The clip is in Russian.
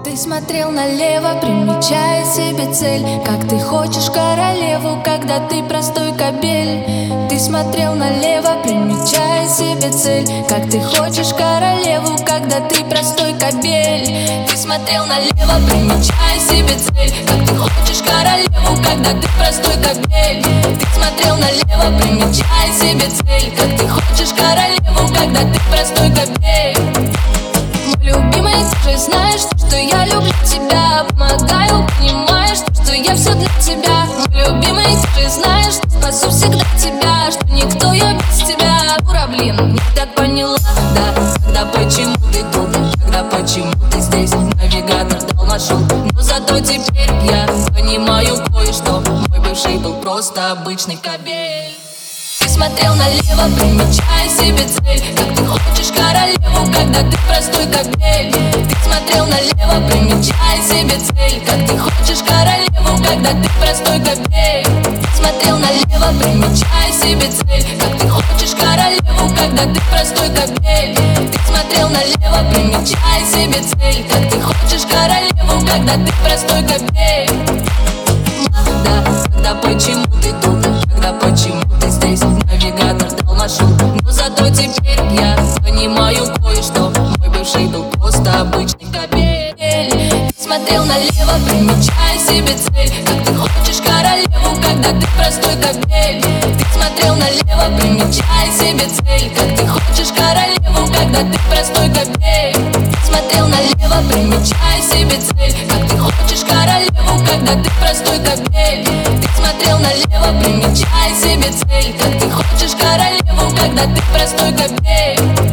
Ты смотрел налево, примечая себе цель. Как ты хочешь королеву, когда ты простой кобель. Ты смотрел налево, примечая себе цель. Как ты хочешь королеву, когда ты простой кобель. Ты смотрел налево, примечая себе цель. Как ты хочешь королеву, когда ты простой кобель. Ты смотрел налево, примечая себе цель. Как ты хочешь королеву, когда ты простой кобель. Мой любимый, ты же знаешь, что я люблю тебя. Помогаю, понимаешь, что я все для тебя. Мой любимый, ты же знаешь, что спасу всегда тебя. Что никто я без тебя. Дура, блин, не так поняла, да. Тогда почему ты тут? Тогда почему ты здесь? Навигатор дал маршрут, но зато теперь я понимаю кое-что. Мой бывший был просто обычный кобель. Ты смотрел налево, примечая себе цель. Как ты хочешь королеву, когда ты простой кобель. Ты смотрел налево, примечая себе цель. Как ты хочешь королеву, когда ты простой кобель. Ты смотрел налево, примечая себе цель. Как ты хочешь королеву, когда ты простой кобель. Ты смотрел налево, примечая себе цель. Как ты хочешь королеву, когда ты простой кобель. Да, тогда почему ты тут? Тогда почему ты здесь? Навигатор дал маршрут, но зато теперь я понимаю кое-что. Мой бывший был просто обычный кобель. Ты смотрел налево, примечая себе цель. Как ты хочешь королеву, когда ты простой кобель. Ты смотрел налево, примечая себе цель. Как ты хочешь королеву, когда ты простой кобель. Ты смотрел налево, примечая себе цель. Как ты хочешь королеву, когда ты простой кобель. Ты смотрел налево, примечая себе цель. Как ты хочешь королеву, когда ты простой кобель.